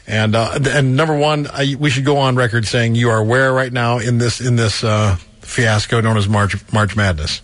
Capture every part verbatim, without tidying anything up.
And uh, and number one, I, we should go on record saying you are where right now in this in this uh, fiasco known as March March Madness.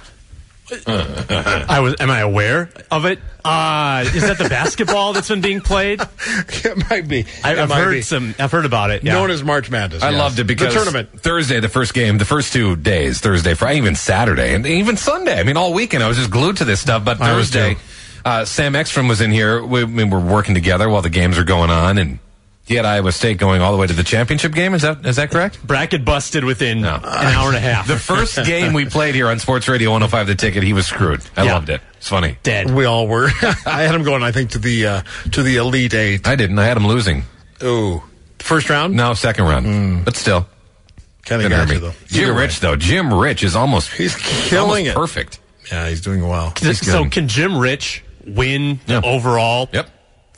I was. Am I aware of it? Uh, is that the basketball that's been being played? It might be. I, it I've might heard be. some. I've heard about it. Yeah. Known as March Madness. I yes. loved it because the tournament Thursday, the first game, the first two days, Thursday, Friday, even Saturday, and even Sunday. I mean, all weekend I was just glued to this stuff. But I was Thursday, too. uh, Sam Ekstrom was in here. We, we were working together while the games are going on, and he had Iowa State going all the way to the championship game. Is that is that correct? Bracket busted within No. an hour and a half. The first game we played here on Sports Radio one oh five The Ticket, he was screwed. I Yeah. loved it. It's funny. Dead. we all were. I had him going. I think to the uh, to the Elite Eight. I didn't. I had him losing. Ooh, first round. No, second round. But still. Kind of Didn't got hurt you me. though. Jim Either way. Rich, though. Jim Rich is almost, He's almost killing it. perfect. Yeah, he's doing well. He's So good. can Jim Rich win Yeah. the overall Yep.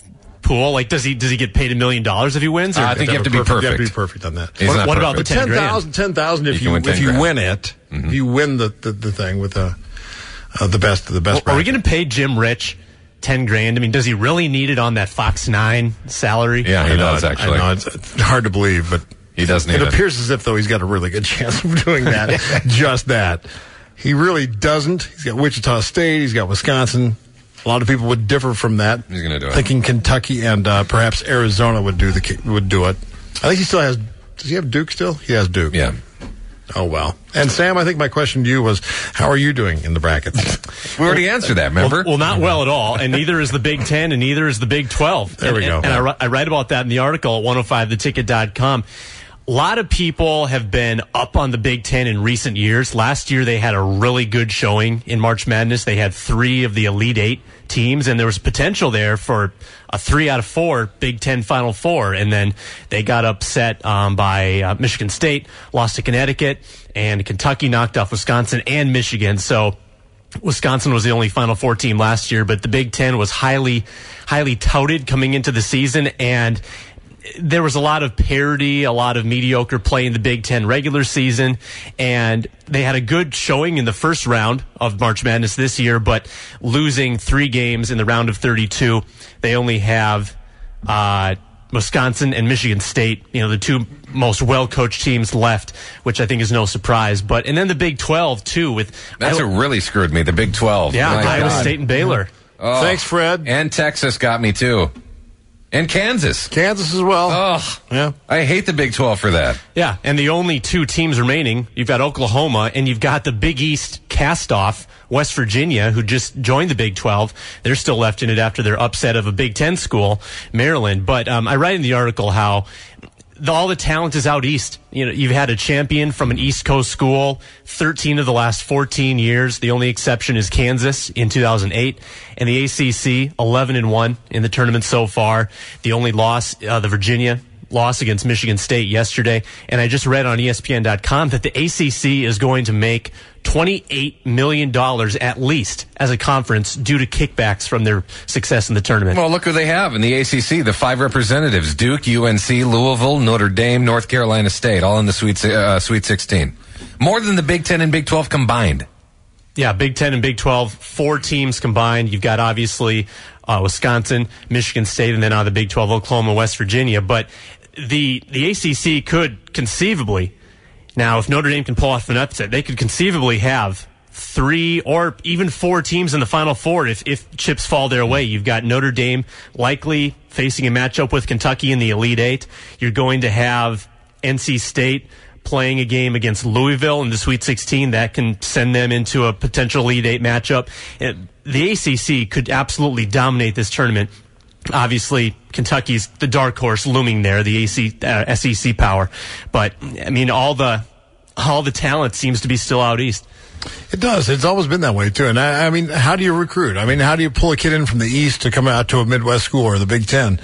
pool? Like, does he does he get paid a million dollars if he wins? Or Uh, I think you have to be You have to be perfect. perfect on that. He's What- not what about perfect. the But ten ten grand? thousand, ten thousand if You you, can win ten if you grand. win it, if you win the, the, the thing with the uh, the best the best. Are we bracket. going to pay Jim Rich ten grand? I mean, does he really need it on that Fox nine salary? Yeah, he I know, does, I actually. know, it's, it's hard to believe, but He does need it it. appears as if though he's got a really good chance of doing that. Just that, he really doesn't. He's got Wichita State. He's got Wisconsin. A lot of people would differ from that. He's gonna do it. Thinking Kentucky and uh, perhaps Arizona would do the would do it. I think he still has. Does he have Duke still? He has Duke. Yeah. Oh, well. And, Sam, I think my question to you was, how are you doing in the brackets? We already answered that, remember? Well, well, not well at all, and neither is the Big Ten, and neither is the Big twelve. There we and, go. And, and I, ri- I write about that in the article at one oh five the ticket dot com. A lot of people have been up on the Big Ten in recent years. Last year, they had a really good showing in March Madness. They had three of the Elite Eight teams, and there was potential there for a three out of four Big Ten Final Four. And then they got upset um, by uh, Michigan State, lost to Connecticut, and Kentucky knocked off Wisconsin and Michigan. So Wisconsin was the only Final Four team last year, but the Big Ten was highly, highly touted coming into the season, and there was a lot of parity, a lot of mediocre play in the Big Ten regular season, and they had a good showing in the first round of March Madness this year, but losing three games in the round of thirty-two, they only have uh, Wisconsin and Michigan State, you know, the two most well-coached teams left, which I think is no surprise. But and then the Big twelve too, with That's what really screwed me, the Big twelve. yeah, My Iowa God. State and Baylor. Oh. Thanks, Fred. And Texas got me, too. And Kansas. Kansas as well. Oh, Yeah. I hate the Big twelve for that. Yeah, and the only two teams remaining, you've got Oklahoma and you've got the Big East cast-off, West Virginia, who just joined the Big twelve. They're still left in it after their upset of a Big Ten school, Maryland. But um, I write in the article how the, all the talent is out east. You know, you've had a champion from an East Coast school, thirteen of the last fourteen years. The only exception is Kansas in two thousand eight. And the A C C, eleven and one in the tournament so far. The only loss, uh, the Virginia loss against Michigan State yesterday. And I just read on E S P N dot com that the A C C is going to make twenty-eight million dollars at least as a conference due to kickbacks from their success in the tournament. Well, look who they have in the A C C, the five representatives, Duke, U N C, Louisville, Notre Dame, North Carolina State, all in the Sweet, uh, Sweet sixteen. More than the Big Ten and Big twelve combined. Yeah, Big Ten and Big twelve, four teams combined. You've got obviously uh, Wisconsin, Michigan State, and then on the Big twelve, Oklahoma, West Virginia. But the the A C C could conceivably, now if Notre Dame can pull off an upset, they could conceivably have three or even four teams in the Final Four if, if chips fall their way. You've got Notre Dame likely facing a matchup with Kentucky in the Elite Eight. You're going to have N C State playing a game against Louisville in the Sweet sixteen. That can send them into a potential Elite Eight matchup. And the A C C could absolutely dominate this tournament. Obviously, Kentucky's the dark horse looming there, the A C, uh, S E C power. But, I mean, all the all the talent seems to be still out east. It does. It's always been that way, too. And, I, I mean, how do you recruit? I mean, how do you pull a kid in from the East to come out to a Midwest school or the Big Ten?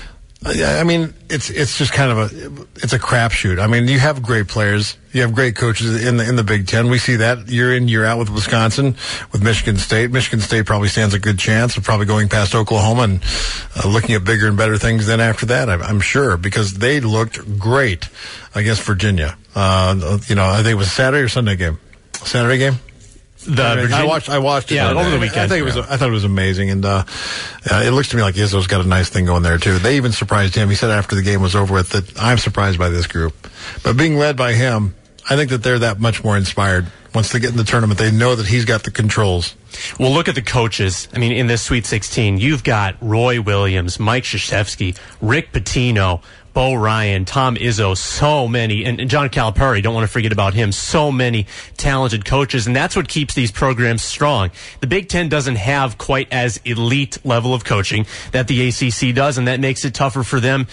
I I mean, it's it's just kind of a it's a crapshoot. I mean, you have great players, you have great coaches in the in the Big Ten. We see that year in year out with Wisconsin, with Michigan State. Michigan State probably stands a good chance of probably going past Oklahoma and uh, looking at bigger and better things than after that. I'm, I'm sure because they looked great against Virginia. Uh, you know, I think it was a Saturday or Sunday game. Saturday game. The I, mean, Virginia, I watched. I watched it yeah, over the I, weekend. I think it was. I thought it was amazing, and uh, uh, it looks to me like Izzo's got a nice thing going there too. They even surprised him. He said after the game was over with that I'm surprised by this group, but being led by him, I think that they're that much more inspired. Once they get in the tournament, they know that he's got the controls. Well, look at the coaches. I mean, in this Sweet sixteen, you've got Roy Williams, Mike Krzyzewski, Rick Pitino, Bo Ryan, Tom Izzo, so many, and, and John Calipari, don't want to forget about him, so many talented coaches, and that's what keeps these programs strong. The Big Ten doesn't have quite as elite level of coaching that the A C C does, and that makes it tougher for them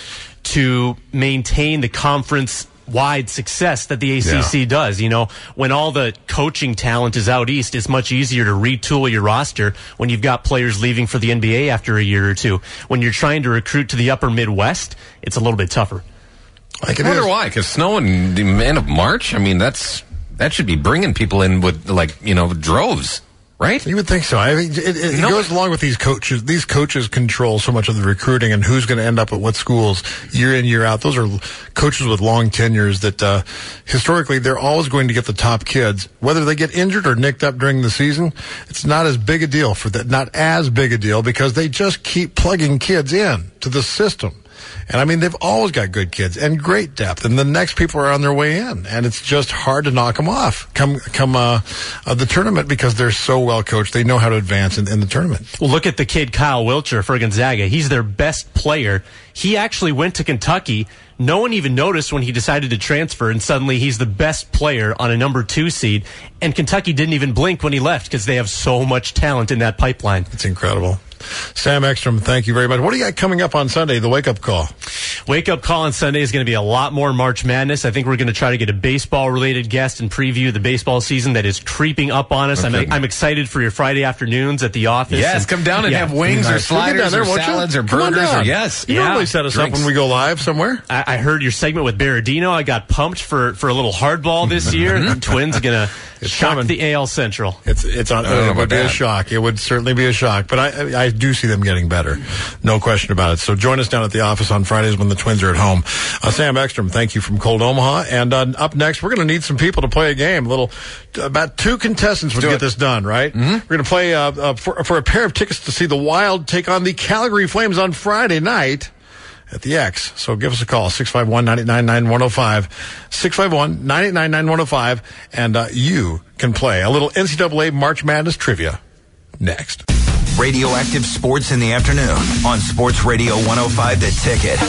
to maintain the conference wide success that the A C C yeah. does. You know, when all the coaching talent is out east, it's much easier to retool your roster when you've got players leaving for the N B A after a year or two. When you're trying to recruit to the upper Midwest, it's a little bit tougher. Like I wonder is. why, because snow in the end of March, I mean, that's that should be bringing people in with, like, you know, droves. Right? You would think so. I mean, it, it, it no. goes along with these coaches. These coaches control so much of the recruiting and who's going to end up at what schools year in, year out. Those are coaches with long tenures that uh, historically they're always going to get the top kids. Whether they get injured or nicked up during the season, it's not as big a deal for that. Not as big a deal because they just keep plugging kids in to the system. And I mean, they've always got good kids and great depth, and the next people are on their way in, and it's just hard to knock them off come come uh, uh, the tournament because they're so well coached. They know how to advance in, in the tournament. Well, look at the kid Kyle Wilcher for Gonzaga. He's their best player. He actually went to Kentucky. No one even noticed when he decided to transfer, and suddenly he's the best player on a number two seed. And Kentucky didn't even blink when he left because they have so much talent in that pipeline. It's incredible. Sam Ekstrom, thank you very much. What do you got coming up on Sunday, the wake-up call? Wake-up call on Sunday is going to be a lot more March Madness. I think we're going to try to get a baseball-related guest and preview the baseball season that is creeping up on us. Okay. I'm, I'm excited for your Friday afternoons at the office. Yes, and, come down and yeah, have wings nice. or sliders there, or salads or burgers. Or, yes. You yeah. normally set us Drinks. up when we go live somewhere. I, I heard your segment with Berardino. I got pumped for, for a little hardball this year. The Twins going to shock coming. the A L Central. It's it's on. It would be that. a shock. It would certainly be a shock. But I I do see them getting better, no question about it. So join us down at the office on Fridays when the Twins are at home. Uh, Sam Ekstrom, thank you from Cold Omaha. And uh, up next, we're going to need some people to play a game. A little, about two contestants would get it. this done, right? Mm-hmm. We're going to play uh, uh, for, for a pair of tickets to see the Wild take on the Calgary Flames on Friday night at the X. So give us a call, six five one, nine eight nine, nine one oh five, six five one, nine eight nine, nine one oh five, and uh, you can play a little N C double A March Madness trivia next. Radioactive Sports in the afternoon on Sports Radio one oh five The Ticket.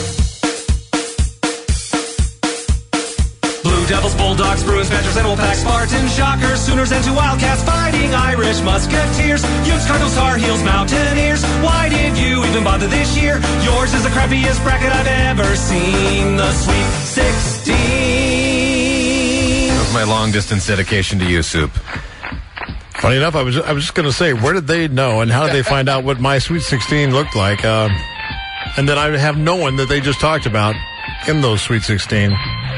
Blue Devils, Bulldogs, Bruins, Badgers, and Wolfpack, Spartans, Shockers, Sooners, and two Wildcats, Fighting Irish, Musketeers, Utes, Cardinals, Tar Heels, Mountaineers. Why did you even bother this year? Yours is the crappiest bracket I've ever seen. The Sweet sixteen. That was my long-distance dedication to you, Soup. Funny enough, I was I was just going to say, where did they know and how did they find out what my Sweet sixteen looked like? Uh, and then I have no one that they just talked about in those Sweet sixteen.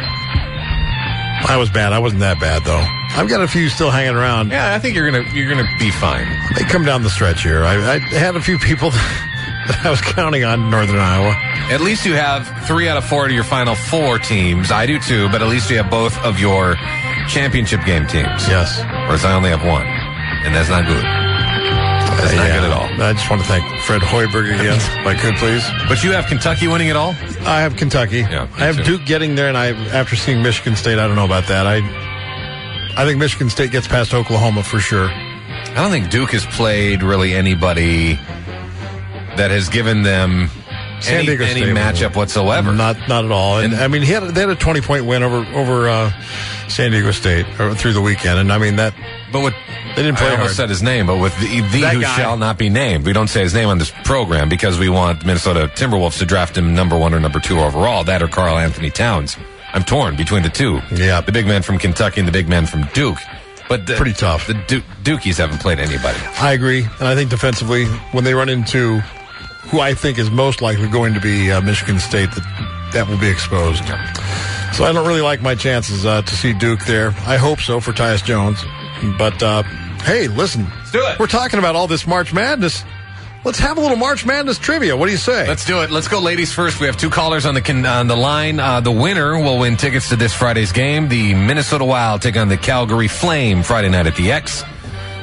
I was bad. I wasn't that bad, though. I've got a few still hanging around. Yeah, I think you're gonna you're gonna be fine. They come down the stretch here. I, I had a few people that I was counting on in Northern Iowa. At least you have three out of four of your Final Four teams. I do too, but at least you have both of your championship game teams. Yes. Whereas I only have one, and that's not good. That's not yeah. good at all. I just want to thank Fred Hoiberg again, if I could, please. But you have Kentucky winning it all? I have Kentucky. Yeah, I have too. Duke getting there, and I, after seeing Michigan State, I don't know about that. I, I think Michigan State gets past Oklahoma for sure. I don't think Duke has played really anybody that has given them San any, Diego any State matchup whatsoever. Not, not at all. And, and I mean, he had they had a twenty point win over over uh, San Diego State or, through the weekend, and I mean that. But with they didn't play. I almost hard. said his name, but with the, the who guy. shall not be named, we don't say his name on this program because we want Minnesota Timberwolves to draft him number one or number two overall. That or Karl Anthony Towns. I'm torn between the two. Yeah, the big man from Kentucky and the big man from Duke. But the, pretty tough. The du- Dukies haven't played anybody. I agree, and I think defensively, when they run into who I think is most likely going to be uh, Michigan State, that that will be exposed. So I don't really like my chances uh, to see Duke there. I hope so for Tyus Jones. But, uh, hey, listen. Let's do it. We're talking about all this March Madness. Let's have a little March Madness trivia. What do you say? Let's do it. Let's go ladies first. We have two callers on the con- on the line. Uh, the winner will win tickets to this Friday's game. The Minnesota Wild take on the Calgary Flame Friday night at the X.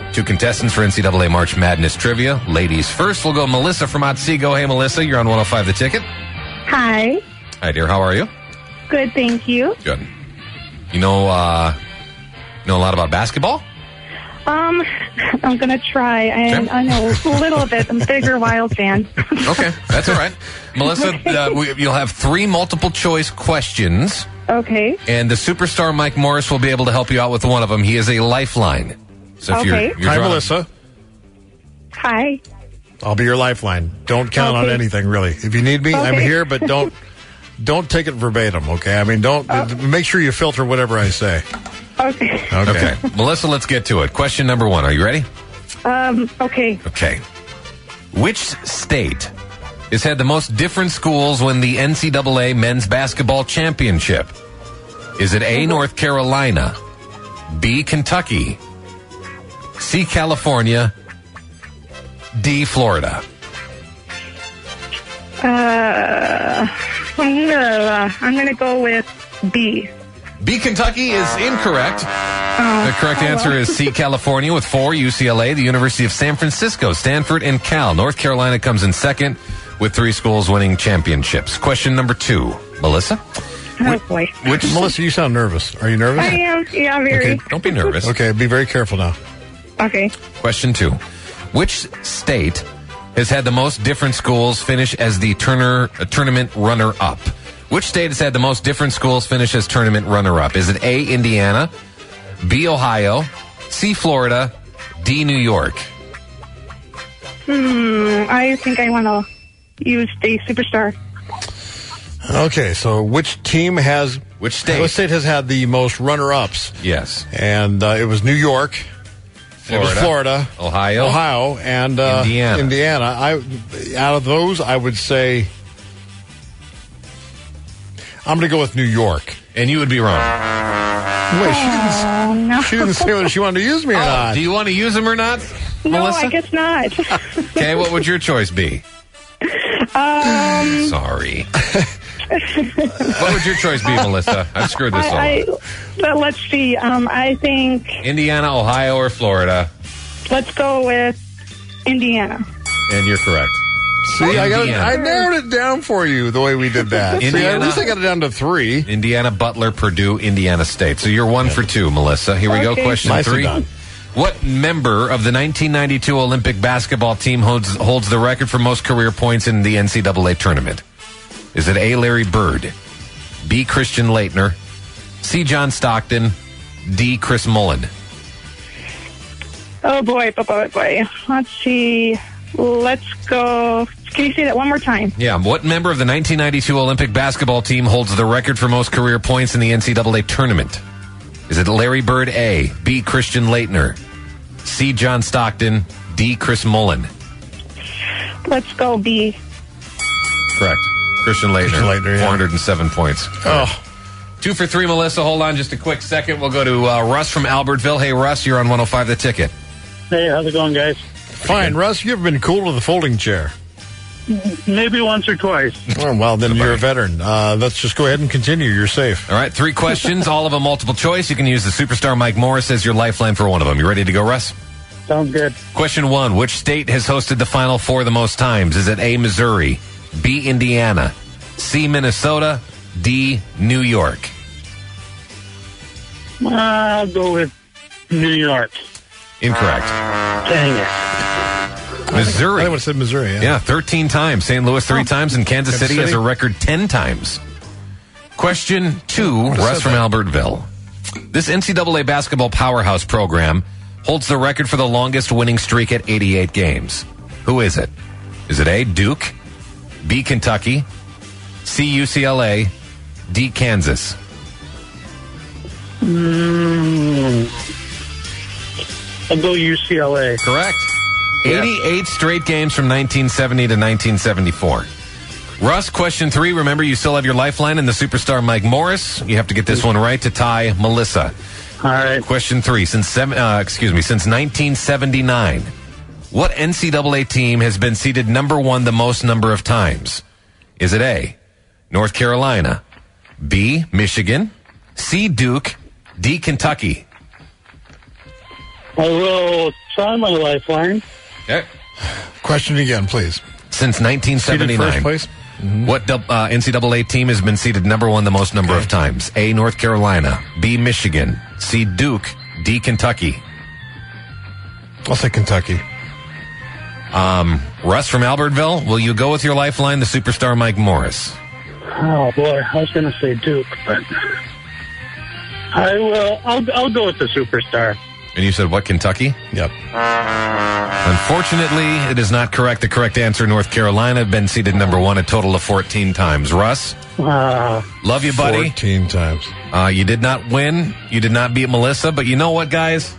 Two contestants for N C double A March Madness trivia. Ladies first, we'll go Melissa from Otsego. Hey, Melissa, you're on one oh five The Ticket. Hi. Hi, dear. How are you? Good, thank you. Good. You know, uh, you know a lot about basketball? Um, I'm going to try. I, Okay. I know a little bit. I'm a bigger Wild fan. Okay, that's all right. Melissa, uh, we, you'll have three multiple choice questions, Okay. and the superstar Mike Morris will be able to help you out with one of them. He is a lifeline. So if Okay. you're, you're Hi, drawing- Melissa. Hi. I'll be your lifeline. Don't count on Okay. anything, really. If you need me, I'm Okay. here, but don't don't take it verbatim, okay? I mean, don't make sure you filter whatever I say. Okay. Okay. Okay, Melissa, let's get to it. Question number one. Are you ready? Um, okay. Okay. Which state has had the most different schools win the N C double A men's basketball championship? Is it A, North Carolina, B, Kentucky, C, California, D, Florida? Uh, I'm gonna, I'm gonna go with B. B, Kentucky is incorrect. Oh, The correct answer is C, California with four, U C L A, the University of San Francisco, Stanford, and Cal. North Carolina comes in second with three schools winning championships. Question number two. Melissa? Oh, boy. Which Melissa, you sound nervous. Are you nervous? I am. Yeah, very. Okay, don't be nervous. Okay, be very careful now. Okay. Question two. Which state has had the most different schools finish as the Turner uh, tournament runner-up? Which state has had the most different schools finish as tournament runner-up? Is it A, Indiana, B, Ohio, C, Florida, D, New York? Hmm, I think I want to use the superstar. Okay, so which team has... Which state? What state has had the most runner-ups? Yes. And uh, it was New York. It was Florida. Florida. Ohio. Ohio. And uh, Indiana. Indiana. I, out of those, I would say... I'm going to go with New York. And you would be wrong. Wait, she didn't, Oh, no. she didn't say whether she wanted to use me or not. Do you want to use them or not, No, Melissa? I guess not. Okay, what would your choice be? um, Sorry. What would your choice be, Melissa? I've screwed this all I, up. I, well, let's see. Um, I think Indiana, Ohio, or Florida? let's go with Indiana. And you're correct. See, I, got it, Indiana. I narrowed it down for you the way we did that. See, at Indiana. least I got it down to three. Indiana, Butler, Purdue, Indiana State. So you're one for two, Melissa. Here we go. Okay. Question Nicely three. done. What member of the nineteen ninety-two Olympic basketball team holds, holds the record for most career points in the N C double A tournament? Is it A, Larry Bird, B, Christian Laettner, C, John Stockton, D, Chris Mullen? Oh boy, boy, boy, boy. Let's see. Let's go. Can you say that one more time? Yeah. What member of the nineteen ninety-two Olympic basketball team holds the record for most career points in the N C double A tournament? Is it Larry Bird, A, B, Christian Laettner, C, John Stockton, D, Chris Mullen? Let's go B. Correct. Christian Laettner, Christian Laettner, yeah. four hundred seven points. Oh, Two for three, Melissa. Hold on just a quick second. We'll go to uh, Russ from Albertville. Hey, Russ, you're on one oh five The Ticket. Hey, how's it going, guys? fine. Russ, you ever been cool with a folding chair? Maybe once or twice. Oh, well, then you're a veteran. Uh, let's just go ahead and continue. You're safe. All right, three questions, all of them multiple choice. You can use the superstar Mike Morris as your lifeline for one of them. You ready to go, Russ? Sounds good. Question one. Which state has hosted the Final Four the most times? Is it A, Missouri, B, Indiana, C, Minnesota, D, New York? I'll go with New York. Incorrect. Dang it. Missouri. I would have said Missouri. Yeah. Yeah, thirteen times. Saint Louis three times, and Kansas Kansas City has City. a record ten times. Question two, have Russ said from that. Albertville. This N C double A basketball powerhouse program holds the record for the longest winning streak at eighty-eight games. Who is it? Is it A, Duke, B, Kentucky, C, U C L A, D, Kansas? Mm, I'll go U C L A. Correct. eighty-eight straight games from nineteen seventy to nineteen seventy-four. Russ, question three. Remember, you still have your lifeline and the superstar Mike Morris. You have to get this one right to tie Melissa. All right. Question three. Since seven, uh, excuse me, since nineteen seventy-nine, what N C double A team has been seeded number one the most number of times? Is it A, North Carolina, B, Michigan, C, Duke, D, Kentucky? I will on my lifeline. Okay. Question again, please. Since nineteen Seated seventy-nine, first place? what dub- uh, N C double A team has been seeded number one the most number Okay. of times? A, North Carolina. B, Michigan. C, Duke. D, Kentucky. I'll say Kentucky. Um, Russ from Albertville, will you go with your lifeline, the superstar Mike Morris? Oh boy, I was going to say Duke, but I will. I'll I'll go with the superstar. And you said what, Kentucky? Yep. Unfortunately, it is not correct. The correct answer, North Carolina, been seeded number one a total of fourteen times. Russ, Uh, love you, buddy. fourteen times. Uh, you did not win. You did not beat Melissa, but you know what, guys?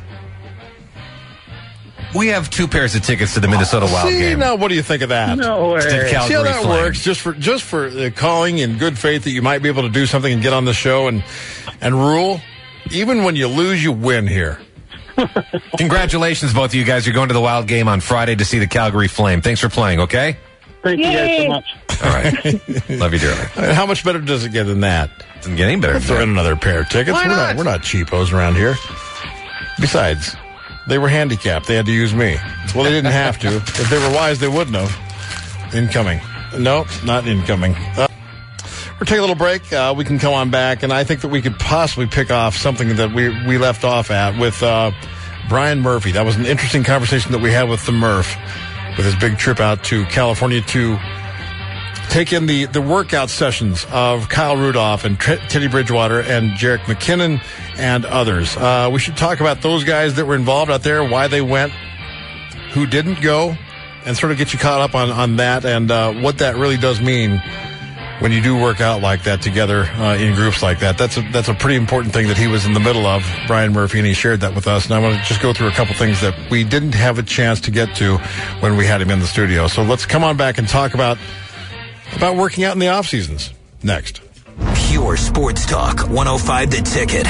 We have two pairs of tickets to the Minnesota Wild See, game. now what do you think of that? no Instead of way. Calgary See how that Flames. works? Just for just for uh, calling in good faith that you might be able to do something and get on the show and and rule. Even when you lose, you win here. Congratulations, both of you guys. You're going to the Wild game on Friday to see the Calgary Flame. Thanks for playing, okay? Thank you guys Yay. so much. All right. Love you dearly. I mean, how much better does it get than that? Doesn't get any better Throw than in that. another pair of tickets. Why we're not? we're not cheapos around here. Besides, they were handicapped. They had to use me. Well, they didn't have to. If they were wise, they wouldn't have. Incoming. No, not incoming. Uh, we're taking a little break. Uh, we can come on back, and I think that we could possibly pick off something that we, we left off at with uh, Brian Murphy. That was an interesting conversation that we had with the Murph with his big trip out to California to take in the, the workout sessions of Kyle Rudolph and Tr- Teddy Bridgewater and Jerick McKinnon and others. Uh, we should talk about those guys that were involved out there, why they went, who didn't go, and sort of get you caught up on, on that and uh, what that really does mean when you do work out like that together uh, in groups like that. That's a, that's a pretty important thing that he was in the middle of, Brian Murphy, and he shared that with us. And I want to just go through a couple things that we didn't have a chance to get to when we had him in the studio. So let's come on back and talk about about working out in the off seasons next. Pure Sports Talk, one oh five The Ticket.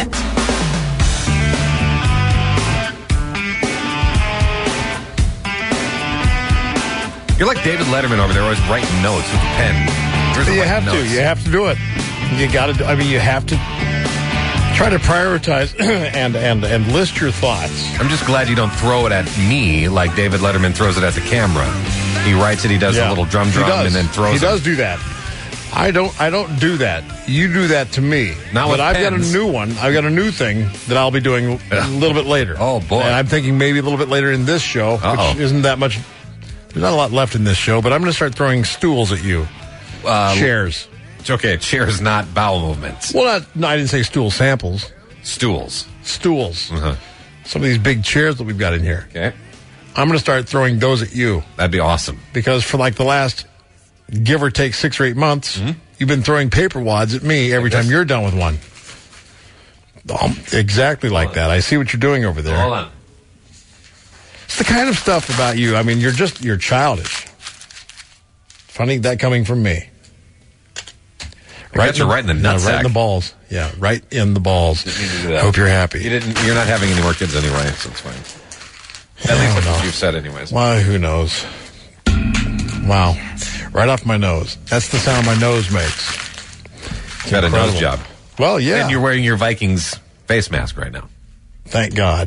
You're like David Letterman over there, always writing notes with a pen. Here's the You writing have to. notes. You have to do it. You got to. I mean, you have to try to prioritize and and and list your thoughts. I'm just glad you don't throw it at me like David Letterman throws it at the camera. He writes it, he does a Yeah. little drum He drum, does. and then throws He it. does do that. I don't. I don't do that. You do that to me. Not but with I've got pens. a new one. I've got a new thing that I'll be doing a little bit later. Oh, boy. And I'm thinking maybe a little bit later in this show, Uh-oh. which isn't that much. There's not a lot left in this show, but I'm going to start throwing stools at you. Uh, Chairs. It's okay. Chairs, not bowel movements. Well, not. No, I didn't say stool samples. Stools. Stools. Uh-huh. Some of these big chairs that we've got in here. Okay. I'm going to start throwing those at you That'd be awesome. because for like the last give or take six or eight months, Mm-hmm. you've been throwing paper wads at me every guess- time you're done with one. Um, exactly like that. I see what you're doing over there. Hold on. It's the kind of stuff about you. I mean, you're just, you're childish. Funny that coming from me. Right, right in the no, right nutsack. in the balls. Yeah, right in the balls. Didn't mean to do that. Hope you're happy. You didn't. You're not having any more kids anyway, so it's fine. At least that's what you've said, anyways. Why, who knows? Wow. Right off my nose. That's the sound my nose makes. You got a Incredible. nose job. Well, yeah. And you're wearing your Vikings face mask right now. Thank God.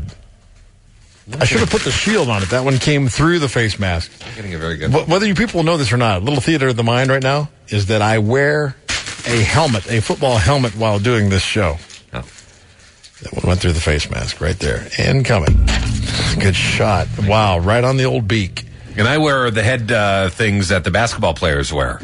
I should have put the shield on it. That one came through the face mask. You're getting a very good. Wh- Whether you people know this or not, little theater of the mind right now is that I wear a helmet, a football helmet, while doing this show. Oh. That one went through the face mask right there. Incoming. Good shot. Wow, right on the old beak. And I wear the head uh, things that the basketball players wear.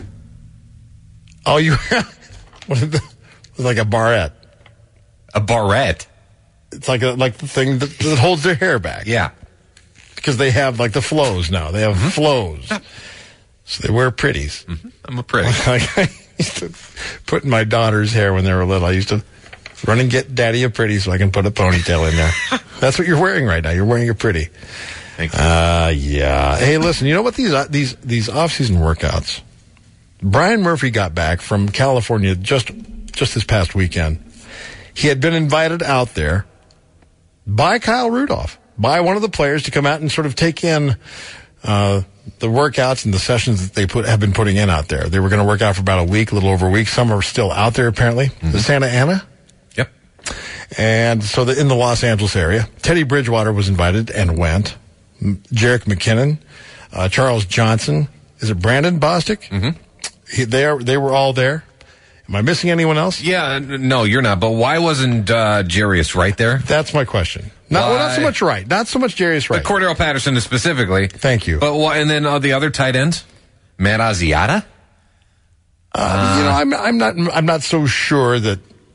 Oh, you what is the, like a barrette. A barrette. It's like a, like the thing that, that holds their hair back. Yeah. Because they have like the flows now. They have Mm-hmm. flows. So they wear pretties. I'm a pretty. Like I used to put in my daughter's hair when they were little. I used to run and get daddy a pretty so I can put a ponytail in there. That's what you're wearing right now. You're wearing a pretty. Thank you. Uh, yeah. Hey, listen, you know what these, uh, these, these off-season workouts, Brian Murphy got back from California just, just this past weekend. He had been invited out there by Kyle Rudolph, by one of the players to come out and sort of take in, uh, the workouts and the sessions that they put have been putting in out there. They were going to work out for about a week, a little over a week. Some are still out there, apparently. Mm-hmm. The Santa Ana? Yep. And so the, in the Los Angeles area, Teddy Bridgewater was invited and went. Jerick McKinnon, uh, Charles Johnson. Is it Brandon Bostic? Mm-hmm. He, they are, they were all there. Am I missing anyone else? Yeah, n- no, you're not. But why wasn't uh, Jarius Wright there? That's my question. Not, well, not so much Wright. Not so much Jarius Wright. But Cordero Patterson specifically. Thank you. But why, and then uh, the other tight ends, Matt Asiata. Uh, uh, you know, I'm I'm not I'm not so sure that.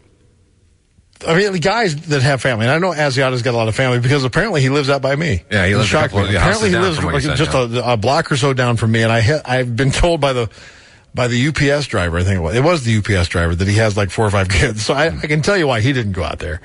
I mean, the guys that have family, and I know Asiata's got a lot of family because apparently he lives out by me. Yeah, he lives a couple of houses Apparently he down lives from what you said, just yeah. a, a block or so down from me, and I ha- I've been told by the by the U P S driver, I think it was, it was the U P S driver, that he has like four or five kids. So I, I can tell you why he didn't go out there.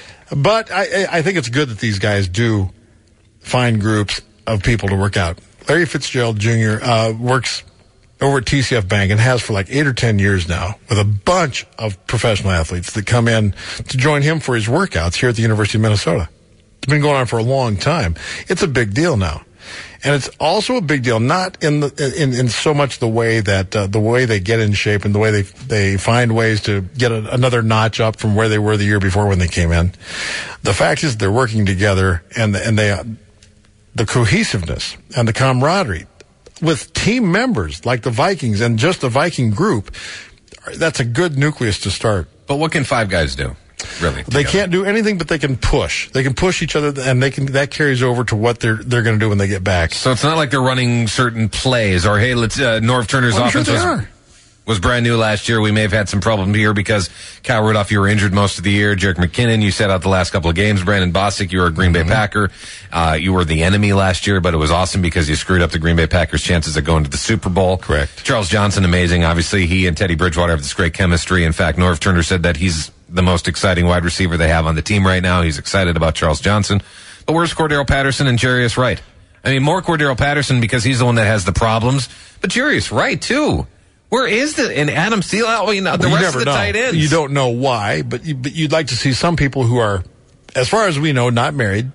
But I, I think it's good that these guys do find groups of people to work out. Larry Fitzgerald Junior Uh, works over at T C F Bank and has for like eight or ten years now with a bunch of professional athletes that come in to join him for his workouts here at the University of Minnesota. It's been going on for a long time. It's a big deal now. And it's also a big deal, not in the, in, in so much the way that, uh, the way they get in shape and the way they, they find ways to get a, another notch up from where they were the year before when they came in. The fact is they're working together and, and they, uh, the cohesiveness and the camaraderie with team members like the Vikings and just the Viking group, that's a good nucleus to start. But what can five guys do? Really, they together? can't do anything, but they can push. They can push each other, and they can. That carries over to what they're they're going to do when they get back. So it's not like they're running certain plays, or hey, let's uh, Norv Turner's well, offense sure was, are. was brand new last year. We may have had some problems here because Kyle Rudolph, you were injured most of the year. Jerick McKinnon, you sat out the last couple of games. Brandon Bostic, you were a Green Bay Mm-hmm. Packer. Uh, you were the enemy last year, but it was awesome because you screwed up the Green Bay Packers' chances of going to the Super Bowl. Correct. Charles Johnson, amazing. Obviously, he and Teddy Bridgewater have this great chemistry. In fact, Norv Turner said that he's the most exciting wide receiver they have on the team right now. He's excited about Charles Johnson. But where's Cordero Patterson and Jarius Wright? I mean, more Cordero Patterson because he's the one that has the problems, but Jarius Wright, too. Where is the, and Adam Thielen, I mean, the Well, you rest never of the know. tight ends? You don't know why, but, you, but you'd like to see some people who are, as far as we know, not married.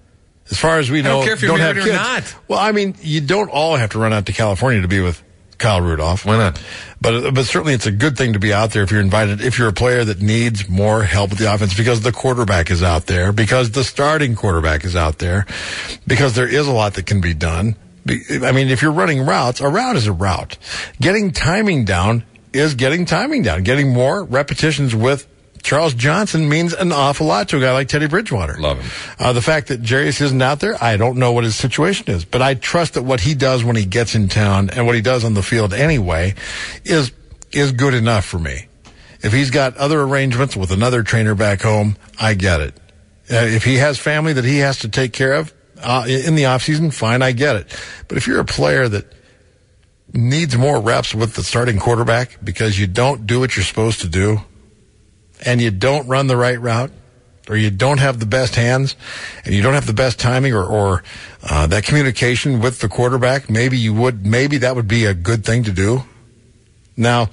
As far as we know, don't care if you're have married or kids. not. Well, I mean, you don't all have to run out to California to be with Kyle Rudolph. Why not? But but certainly it's a good thing to be out there if you're invited, if you're a player that needs more help with the offense because the quarterback is out there, because the starting quarterback is out there, because there is a lot that can be done. I mean, if you're running routes, a route is a route. Getting timing down is getting timing down. Getting more repetitions with Charles Johnson means an awful lot to a guy like Teddy Bridgewater. Love him. Uh, the fact that Jarius isn't out there, I don't know what his situation is, but I trust that what he does when he gets in town and what he does on the field anyway is is good enough for me. If he's got other arrangements with another trainer back home, I get it. Uh, if he has family that he has to take care of uh, in the offseason, fine, I get it. But if you're a player that needs more reps with the starting quarterback because you don't do what you're supposed to do, and you don't run the right route, or you don't have the best hands, and you don't have the best timing or, or uh, that communication with the quarterback, maybe you would, maybe that would be a good thing to do. Now,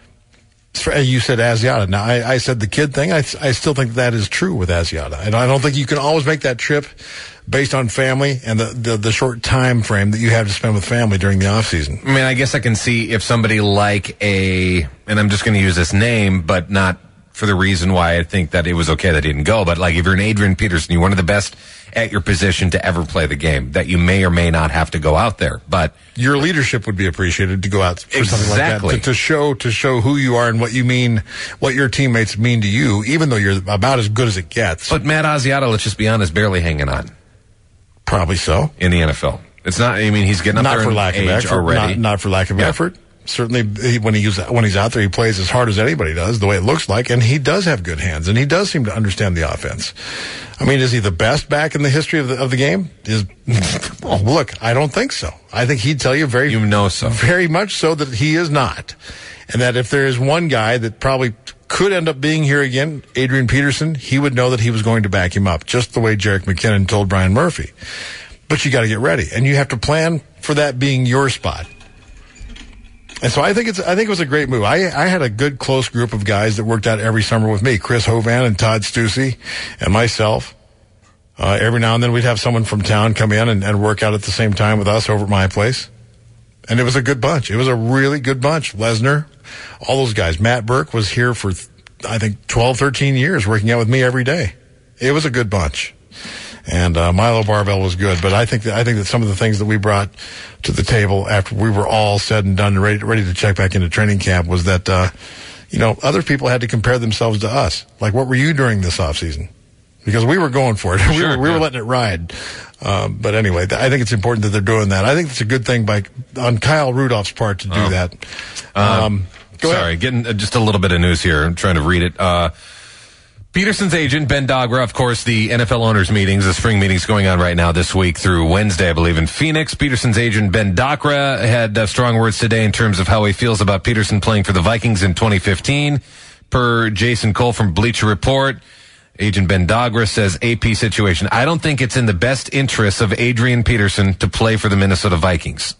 you said Asiata. Now, I, I said the kid thing. I, I still think that is true with Asiata. And I don't think you can always make that trip based on family and the, the, the short time frame that you have to spend with family during the off season. I mean, I guess I can see if somebody like a, and I'm just going to use this name, but not for the reason why I think that it was okay that he didn't go. But like if you're an Adrian Peterson, you're one of the best at your position to ever play the game, that you may or may not have to go out there. But your leadership would be appreciated to go out for exactly. something like that. To, to show to show who you are and what you mean, what your teammates mean to you, even though you're about as good as it gets. But Matt Asiata, let's just be honest, barely hanging on. Probably so. In the N F L. It's not, I mean, he's getting up not there for in lack age of effort, already. Not, not for lack of yeah. effort. Certainly, he, when, he, when he's out there, he plays as hard as anybody does, the way it looks like, and he does have good hands, and he does seem to understand the offense. I mean, is he the best back in the history of the, of the game? Is well, look, I don't think so. I think he'd tell you very, you know so. very much so that he is not. And that if there is one guy that probably could end up being here again, Adrian Peterson, he would know that he was going to back him up, just the way Jerick McKinnon told Brian Murphy. But you got to get ready, and you have to plan for that being your spot. And so I think it's, I think it was a great move. I, I had a good close group of guys that worked out every summer with me. Chris Hovan and Todd Stussy and myself. Uh, every now and then we'd have someone from town come in and, and work out at the same time with us over at my place. And it was a good bunch. It was a really good bunch. Lesnar, all those guys. Matt Burke was here for, I think, twelve, thirteen years working out with me every day. It was a good bunch. And uh, Milo Barbell was good, but I think that I think that some of the things that we brought to the table after we were all said and done, and ready ready to check back into training camp, was that uh, you know, other people had to compare themselves to us. Like, what were you doing this offseason? Because we were going for it. we Sure, were we yeah. were letting it ride. Um, but anyway, th- I think it's important that they're doing that. I think it's a good thing by on Kyle Rudolph's part to do Oh. that. Um, Um, go sorry, ahead. getting uh, just a little bit of news here. I'm trying to read it. Uh, Peterson's agent, Ben Dogra, of course, the N F L owners meetings, the spring meetings going on right now this week through Wednesday, I believe, in Phoenix. Peterson's agent, Ben Dogra, had uh, strong words today in terms of how he feels about Peterson playing for the Vikings in twenty fifteen. Per Jason Cole from Bleacher Report, agent Ben Dogra says, A P situation. I don't think it's in the best interest of Adrian Peterson to play for the Minnesota Vikings.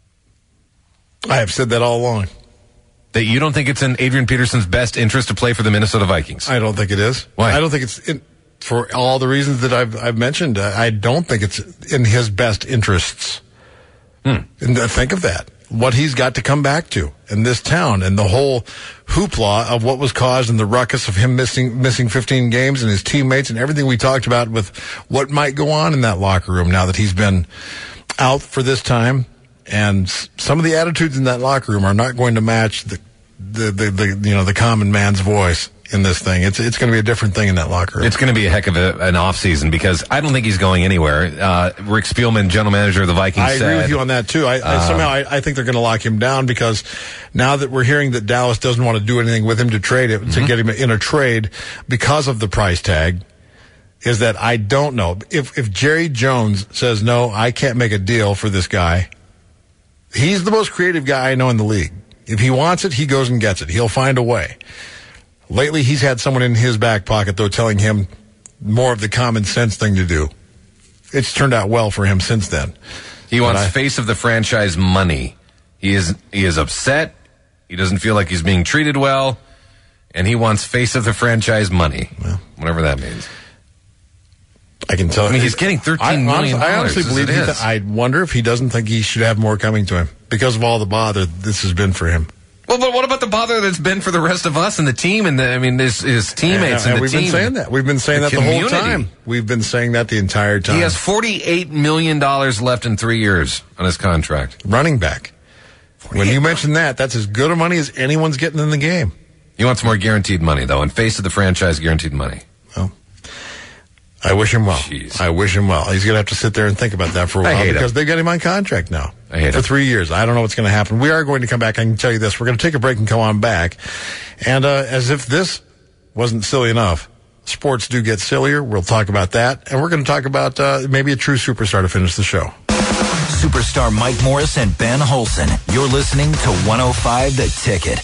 I have said that all along. That you don't think it's in Adrian Peterson's best interest to play for the Minnesota Vikings? I don't think it is. Why? I don't think it's in, for all the reasons that I've I've mentioned. Uh, I don't think it's in his best interests. Hmm. And uh, think of that. What he's got to come back to in this town, and the whole hoopla of what was caused in the ruckus of him missing missing fifteen games, and his teammates, and everything we talked about with what might go on in that locker room now that he's been out for this time. And s- some of the attitudes in that locker room are not going to match the the, the, the you know the common man's voice in this thing. It's it's going to be a different thing in that locker room. It's going to be a heck of a, an offseason because I don't think he's going anywhere. Uh, Rick Spielman, general manager of the Vikings, I agree said, with you on that too. I, I somehow I, I think they're going to lock him down because now that we're hearing that Dallas doesn't want to do anything with him to trade it to get him in a trade because of the price tag, is that I don't know if if Jerry Jones says no, I can't make a deal for this guy. He's the most creative guy I know in the league. If he wants it, he goes and gets it. He'll find a way. Lately, he's had someone in his back pocket, though, telling him more of the common sense thing to do. It's turned out well for him since then. he wants But I- face of the franchise money. He is he is upset. He doesn't feel like he's being treated well, and he wants face of the franchise money, whatever that means. I can tell. I mean, he's getting thirteen million I honestly dollars as believe it he is. th- I wonder if he doesn't think he should have more coming to him because of all the bother this has been for him. Well, but what about the bother that's been for the rest of us and the team and the, I mean, his, his teammates and, and, the we've team. been saying that. We've been saying The that the whole community. time. We've been saying that the entire time. He has forty-eight million dollars left in three years on his contract. running back. When you mention that, that's as good a money as anyone's getting in the game. He wants more guaranteed money, though, and face of the franchise guaranteed money. Well, I wish him well. Jeez. I wish him well. He's going to have to sit there and think about that for a I while hate because him. they've got him on contract now I hate for him. three years. I don't know what's going to happen. We are going to come back. I can tell you this. We're going to take a break and come on back. And uh, as if this wasn't silly enough, sports do get sillier. We'll talk about that. And we're going to talk about uh, maybe a true superstar to finish the show. Superstar Mike Morris and Ben Holson. You're listening to one oh five The Ticket.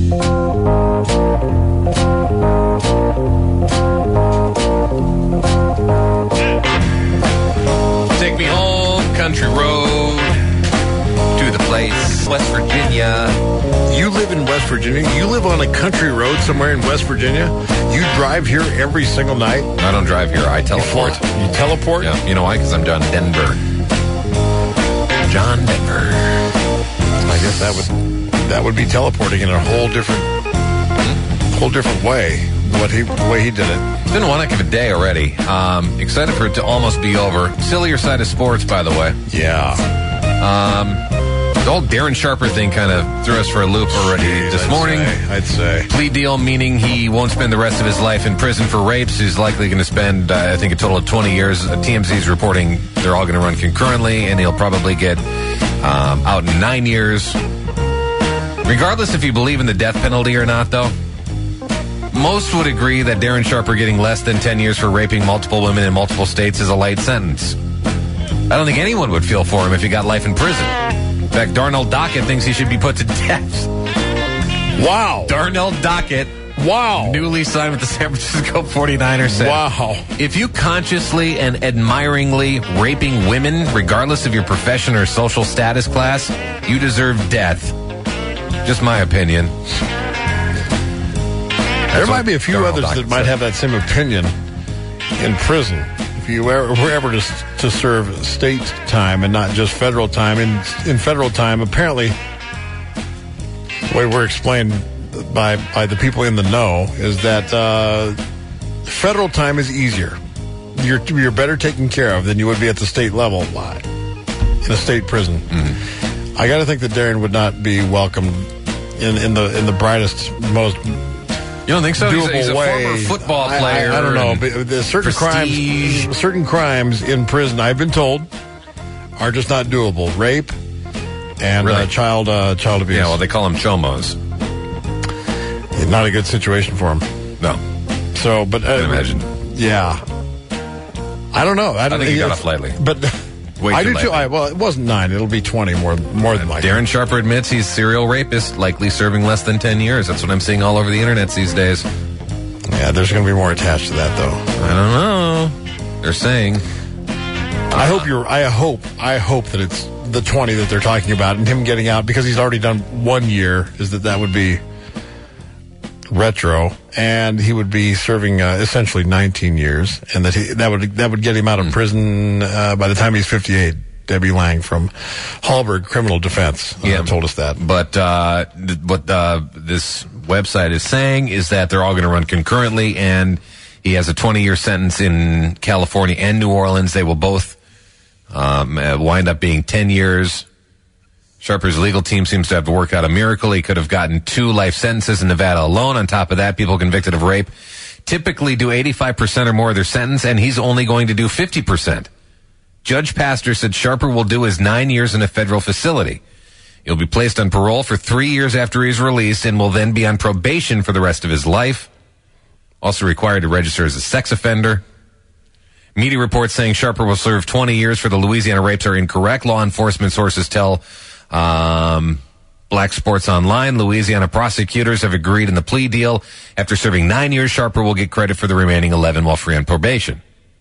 Take me home, country road, to the place, West Virginia. You live in West Virginia. You live on a country road somewhere in West Virginia. You drive here every single night. I don't drive here. I You teleport. fly- You teleport? Yeah, you know why? Because I'm John Denver. John Denver. I guess that would that would be teleporting in a whole different whole different way. What he the way he did it. It's been one heck of a day already. Um, excited for it to almost be over. Sillier side of sports, by the way. Yeah. The old Darren Sharper thing kind of threw us for a loop already Jeez, this I'd morning. say, I'd say. Plea deal meaning he won't spend the rest of his life in prison for rapes. He's likely going to spend, uh, I think, a total of twenty years. Uh, T M Z's reporting they're all going to run concurrently, and he'll probably get um, out in nine years. Regardless if you believe in the death penalty or not, though, most would agree that Darren Sharper getting less than ten years for raping multiple women in multiple states is a light sentence. I don't think anyone would feel for him if he got life in prison. In fact, Darnell Dockett thinks he should be put to death. Wow. Darnell Dockett, Wow. newly signed with the San Francisco forty-niners, said, Wow. if you consciously and admiringly raping women, regardless of your profession or social status class, you deserve death. Just my opinion. There might be a few Darnell others Dockett that might said. have that same opinion in prison. If you were, were ever to, to serve state time and not just federal time, in, in federal time, apparently, the way we're explained by, by the people in the know is that uh, federal time is easier you're you're better taken care of than you would be at the state level in a state prison. Mm-hmm. I got to think that Darren would not be welcomed in, in the in the brightest, most You don't think so? He's a, he's a way. former football player. I, I, I don't know. But there's certain prestige. crimes, certain crimes in prison, I've been told, are just not doable. Rape and Really? uh, child uh, child abuse. Yeah, well, they call them chomos. Not a good situation for him. No. So, but uh, I can imagine. Yeah. I don't know. I, don't I think he got it's- off lightly. But Way I too do too. lightly. I, well, it wasn't nine. It'll be twenty more more than likely. Darren Sharper admits he's serial rapist, likely serving less than ten years. That's what I'm seeing all over the internet these days. Yeah, there's going to be more attached to that, though. I don't know. They're saying. I hope you're. I hope. I hope that it's the twenty that they're talking about, and him getting out because he's already done one year. Is that that would be retro, and he would be serving uh, essentially nineteen years, and that he that would that would get him out of prison uh, by the time he's fifty-eight. Debbie Lang from Hallberg Criminal Defense uh, Yeah. told us that. But uh, th- what uh, this website is saying is that they're all going to run concurrently, and he has a twenty-year sentence in California and New Orleans. They will both um, uh, wind up being ten years. Sharper's legal team seems to have worked out a miracle. He could have gotten two life sentences in Nevada alone. On top of that, people convicted of rape typically do eighty-five percent or more of their sentence, and he's only going to do fifty percent. Judge Pastor said Sharper will do his nine years in a federal facility. He'll be placed on parole for three years after he's released and will then be on probation for the rest of his life. Also required to register as a sex offender. Media reports saying Sharper will serve twenty years for the Louisiana rapes are incorrect. Law enforcement sources tell um, Black Sports Online Louisiana prosecutors have agreed in the plea deal. After serving nine years, Sharper will get credit for the remaining eleven while free on probation.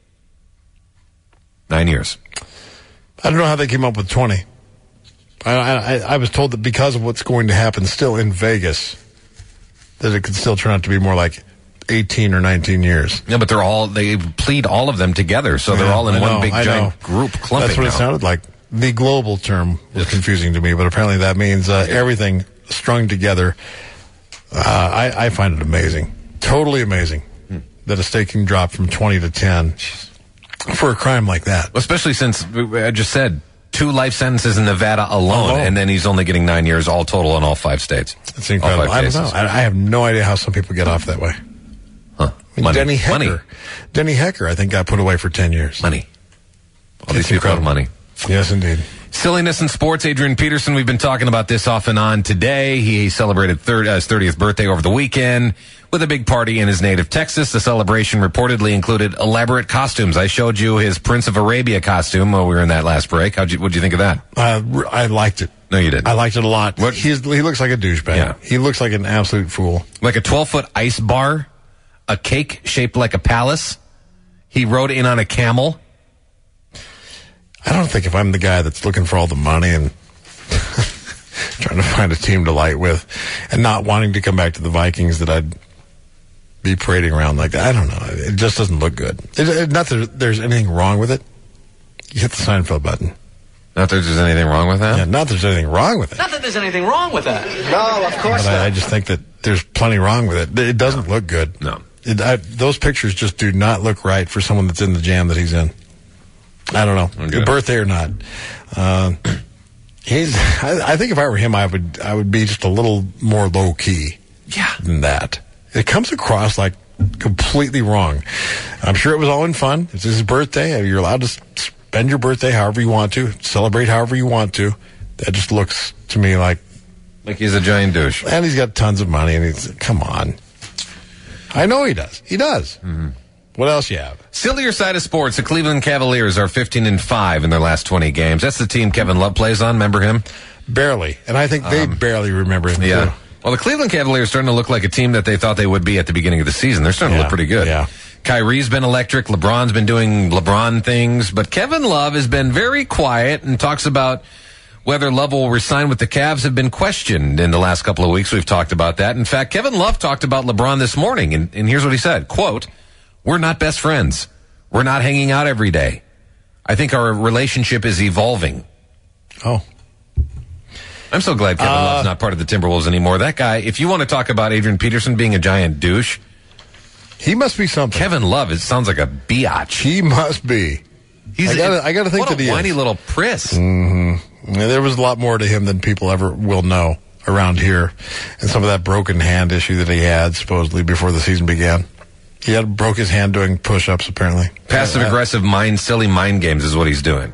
Nine years. I don't know how they came up with twenty. I, I, I was told that because of what's going to happen still in Vegas, that it could still turn out to be more like eighteen or nineteen years. Yeah, but they're all, they plead all of them together, so they're Yeah, all in I one know, big I giant know. group clumping That's what it now. sounded like. The global term was confusing to me, but apparently that means uh, everything strung together. Uh, I, I find it amazing. Totally amazing Hmm. that a state can drop from twenty to ten for a crime like that. Especially since, I just said, two life sentences in Nevada alone, Alone. and then he's only getting nine years all total in all five states. It's incredible. All five I don't know. cases. I, I have no idea how some people get off that way. Huh. I mean, Money. Denny Hecker. Money. Denny Hecker, I think, got put away for ten years. Money. All these It's people have incredible. money. Yes, indeed. Silliness in sports. Adrian Peterson, we've been talking about this off and on today. He celebrated third, uh, his thirtieth birthday over the weekend with a big party in his native Texas. The celebration reportedly included elaborate costumes. I showed you his Prince of Arabia costume while we were in that last break. How'd you, what'd you think of that? Uh, r- I liked it. No, you didn't. I liked it a lot. What- He's, he looks like a douchebag. Yeah. He looks like an absolute fool. Like a twelve-foot ice bar, a cake shaped like a palace. He rode in on a camel. I don't think if I'm the guy that's looking for all the money and trying to find a team to light with and not wanting to come back to the Vikings that I'd be parading around like that. I don't know. It just doesn't look good. It, it, not that there's anything wrong with it. You hit the Seinfeld button. Not that there's anything wrong with that. Yeah, not that there's anything wrong with it. Not that there's anything wrong with that. No, of course But I, I just think that there's plenty wrong with it. It doesn't look good. No. It, I, those pictures just do not look right for someone that's in the jam that he's in. I don't know, Okay. birthday or not. Uh, he's. I, I think if I were him, I would. I would be just a little more low key. Yeah. Than that. It comes across like completely wrong. I'm sure it was all in fun. It's his birthday. You're allowed to s- spend your birthday however you want to, celebrate however you want to. That just looks to me like. Like he's a giant douche. And he's got tons of money, and he's come on. I know he does. He does. Mm-hmm. What else you have? Sillier side of sports, the Cleveland Cavaliers are fifteen and five in their last twenty games. That's the team Kevin Love plays on. Remember him? Barely, and I think they barely remember him. Yeah. too. Well, the Cleveland Cavaliers are starting to look like a team that they thought they would be at the beginning of the season. They're starting to Yeah, look pretty good. yeah. Kyrie's been electric. LeBron's been doing LeBron things. But Kevin Love has been very quiet and talks about whether Love will resign with the Cavs have been questioned in the last couple of weeks. We've talked about that. In fact, Kevin Love talked about LeBron this morning, and, and here's what he said, quote, "We're not best friends. We're not hanging out every day. I think our relationship is evolving." Oh, I'm so glad Kevin Uh, Love's not part of the Timberwolves anymore. That guy, if you want to talk about Adrian Peterson being a giant douche, He must be something. Kevin Love, it sounds like a biatch. He must be. He's I gotta, I gotta think what that he a whiny is. little priss. Mm-hmm. Yeah, there was a lot more to him than people ever will know around here. And some of that broken hand issue that he had, supposedly, before the season began. He had broke his hand doing push-ups, apparently. Passive-aggressive, mind, silly mind games is what he's doing.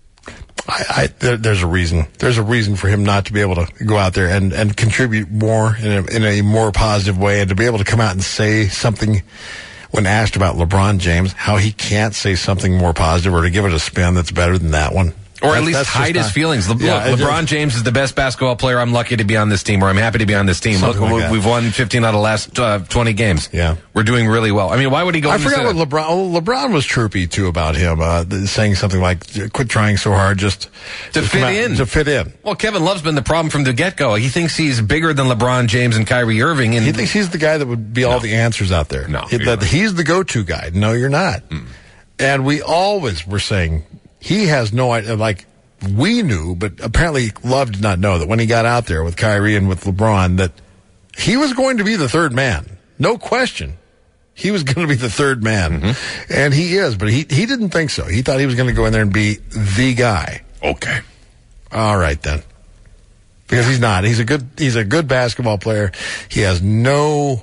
I, I, there, there's a reason. There's a reason for him not to be able to go out there and, and contribute more in a, in a more positive way, and to be able to come out and say something when asked about LeBron James, how he can't say something more positive or to give it a spin that's better than that one. Or at That's- least that's hide just his not- feelings. Look, Yeah, it LeBron just- James is the best basketball player. I'm lucky to be on this team, or I'm happy to be on this team. Look, Something like we- that. we've won fifteen out of the last uh, twenty games. Yeah. We're doing really well. I mean, why would he go I in forgot and what say that? LeBron. Oh, LeBron was chirpy too about him, uh, th- saying something like, "Quit trying so hard, just To just fit come out- in. To fit in." Well, Kevin Love's been the problem from the get-go. He thinks he's bigger than LeBron James and Kyrie Irving. And He thinks he's the guy that would be all the answers out there. No, He- you're that not. he's the go-to guy. No, you're not. And we always were saying he has no idea. Like we knew, but apparently Love did not know that when he got out there with Kyrie and with LeBron, that he was going to be the third man. No question. He was going to be the third man, Mm-hmm. and he is. But he he didn't think so. He thought he was going to go in there and be the guy. okay. All right then, because he's not. He's a good. He's a good basketball player. He has no.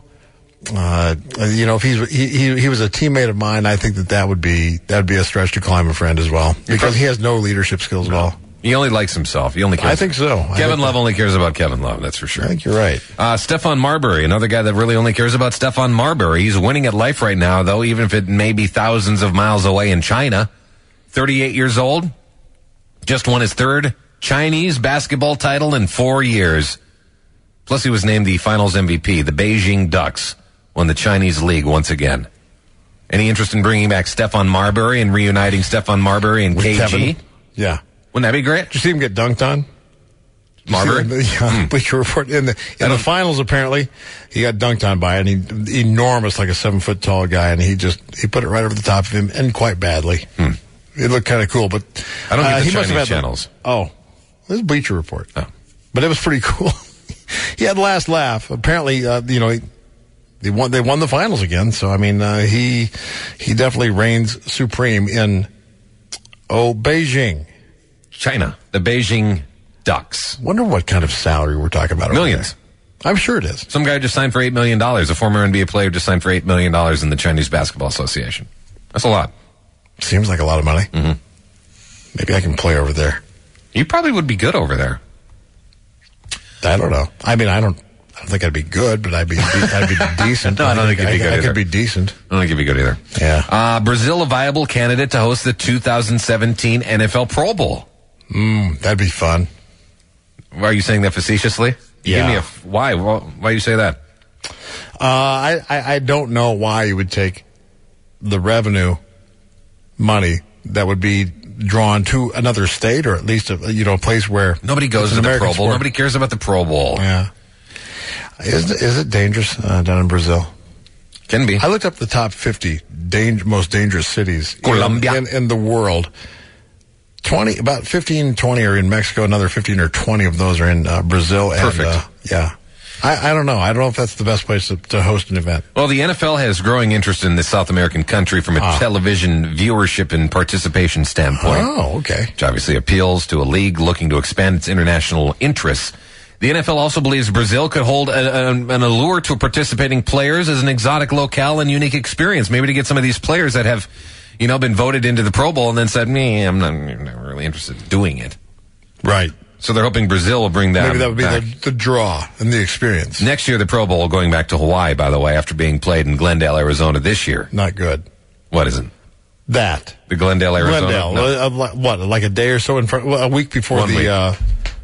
Uh, you know, if he's he, he he was a teammate of mine, I think that that would be that would be a stretch to call him a friend as well, because he has no leadership skills at all. He only likes himself. He only cares. I think so. I Kevin think Love that- only cares about Kevin Love. That's for sure. I think you're right. Uh, Stephon Marbury, another guy that really only cares about Stephon Marbury. He's winning at life right now, though, even if it may be thousands of miles away in China. thirty-eight years old, just won his third Chinese basketball title in four years. Plus, he was named the finals M V P. The Beijing Ducks won the Chinese league once again. Any interest in bringing back Stephon Marbury and reuniting Stephon Marbury and With K G? Kevin? Yeah. Wouldn't that be great? Did you see him get dunked on? Marbury? Did you see him? Yeah, Bleacher Report. In the in the finals, apparently, he got dunked on by an he, enormous, like a seven foot tall guy, and he just he put it right over the top of him, and quite badly. It looked kind of cool, but I don't get uh, the he must Chinese have had the- channels. oh, this is Bleacher Report. Oh. But it was pretty cool. He had the last laugh. Apparently, uh, you know, he, they won. They won the finals again. So I mean, uh, he he definitely reigns supreme in oh Beijing. China, the Beijing Ducks. Wonder what kind of salary we're talking about. over Millions. there. I'm sure it is. Some guy just signed for eight million dollars. A former N B A player just signed for eight million dollars in the Chinese Basketball Association. That's a lot. Seems like a lot of money. Mm-hmm. Maybe I can play over there. You probably would be good over there. I don't know. I mean, I don't. I don't think I'd be good, but I'd be. I'd be decent. No, I don't think you'd be I, good I either. could be decent. I don't think you'd be good either. Yeah. Uh, Brazil, a viable candidate to host the two thousand seventeen N F L Pro Bowl. Mm, that'd be fun. Are you saying that facetiously? Yeah. Give me a f- why? Why why you say that? Uh, I, I I don't know why you would take the revenue money that would be drawn to another state, or at least a, you know a place where Nobody goes it's to an the American Pro Bowl. sport. Nobody cares about the Pro Bowl. Yeah. Is is it dangerous uh, down in Brazil? Can be. I looked up the top fifty dang- most dangerous cities in- Colombia. in, in the world. twenty, about fifteen, twenty are in Mexico. Another fifteen or twenty of those are in uh, Brazil. And, Perfect. uh, yeah. I, I don't know. I don't know if that's the best place to, to host an event. Well, the N F L has growing interest in this South American country from a Ah. television viewership and participation standpoint. Oh, okay. Which obviously appeals to a league looking to expand its international interests. The N F L also believes Brazil could hold a, a, an allure to participating players as an exotic locale and unique experience. Maybe to get some of these players that have, you know, been voted into the Pro Bowl and then said, me, I'm not, I'm not really interested in doing it. Right. So they're hoping Brazil will bring that Maybe that would be back. the, the draw and the experience. Next year, the Pro Bowl going back to Hawaii, by the way, after being played in Glendale, Arizona this year. Not good. What is it? That. The Glendale, Arizona? Glendale. No. Uh, uh, what, like a day or so in front, well, a week before One the week. uh,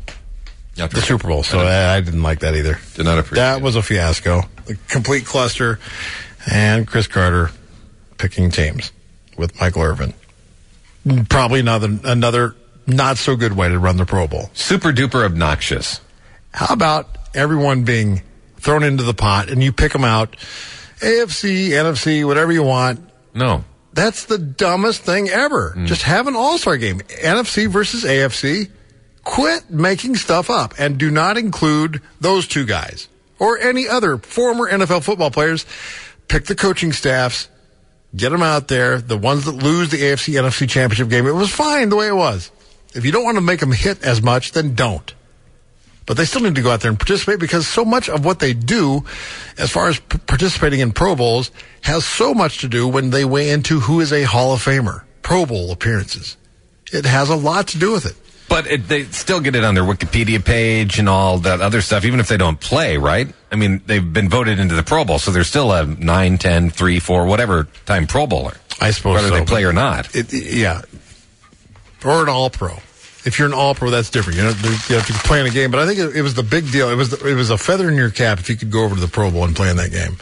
Not the Super Bowl. So I didn't- I, I didn't like that either. Did not appreciate That it. was a fiasco. A complete cluster. And Chris Carter picking teams with Michael Irvin. Probably another another not so good way to run the Pro Bowl. Super duper obnoxious. How about everyone being thrown into the pot and you pick them out? A F C, N F C, whatever you want. No. That's the dumbest thing ever. Just have an all-star game. N F C versus A F C. Quit making stuff up and do not include those two guys or any other former N F L football players. pick the coaching staffs, get them out there, the ones that lose the A F C N F C championship game. It was fine the way it was. If you don't want to make them hit as much, then don't. But they still need to go out there and participate because so much of what they do, as far as p- participating in Pro Bowls, has so much to do when they weigh into who is a Hall of Famer. Pro Bowl appearances. It has a lot to do with it. But it, they still get it on their Wikipedia page and all that other stuff, even if they don't play, right? I mean, they've been voted into the Pro Bowl, so they're still a nine, ten, three, four, whatever time Pro Bowler. I suppose Whether so, they play or not. It, yeah. Or an All-Pro. If you're an All-Pro, that's different. You know, you have to play in a game. But I think it, it was the big deal. It was the, it was a feather in your cap if you could go over to the Pro Bowl and play in that game.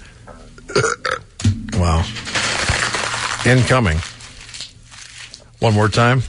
Wow. Incoming. One more time.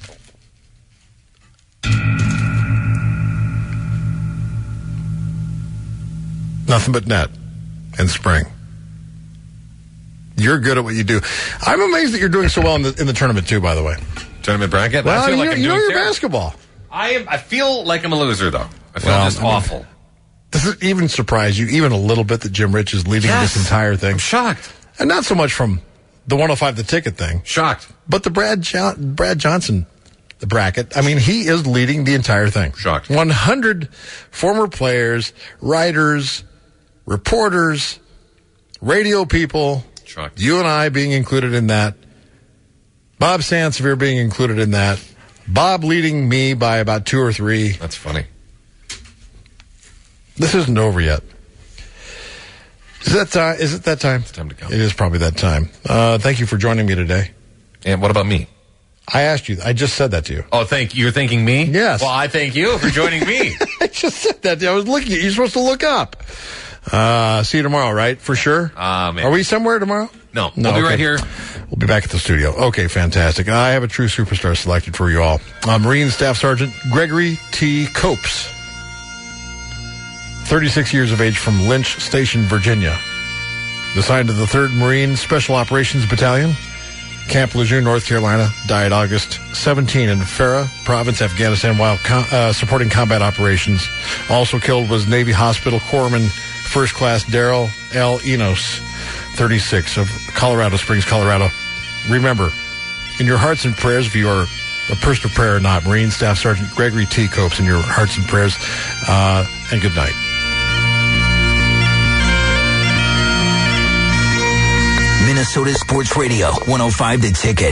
Nothing but net and spring. You're good at what you do. I'm amazed that you're doing so well in the in the tournament too, by the way. Tournament bracket? Well, I feel you, like I'm you know doing your terrible. basketball. I am. I feel like I'm a loser, though. I feel Well, just I mean, awful. Does it even surprise you, even a little bit, that Jim Rich is leading Yes. this entire thing? I'm shocked. And not so much from the one oh five The Ticket thing, Shocked. but the Brad jo- Brad Johnson the bracket. I mean, he is leading the entire thing. Shocked. one hundred former players, writers, reporters, radio people. Shocked. You and I being included in that. Bob Sansevier being included in that. Bob leading me by about two or three. That's funny. This isn't over yet. Is that time? Is it that time? It's time to go. It is probably that time. Uh, thank you for joining me today. And what about me? I asked you. I just said that to you. Oh, thank you. You're thanking me? Yes. Well, I thank you for joining me. I just said that. I was looking at you. You're supposed to look up. Uh, see you tomorrow, right? For sure? Uh, maybe. Are we somewhere tomorrow? No. We'll be right here. We'll be back at the studio. Okay, fantastic. I have a true superstar selected for you all. Uh, Marine Staff Sergeant Gregory T. Copes. thirty-six years of age from Lynch Station, Virginia. Assigned to the third Marine Special Operations Battalion. Camp Lejeune, North Carolina. Died August seventeenth in Farah Province, Afghanistan, while com- uh, supporting combat operations. Also killed was Navy Hospital Corpsman First Class Daryl L. Enos, thirty-six, of Colorado Springs, Colorado. Remember, in your hearts and prayers, if you are a person of prayer or not, Marine Staff Sergeant Gregory T. Copes in your hearts and prayers. Uh, and good night. Minnesota Sports Radio, one oh five The Ticket.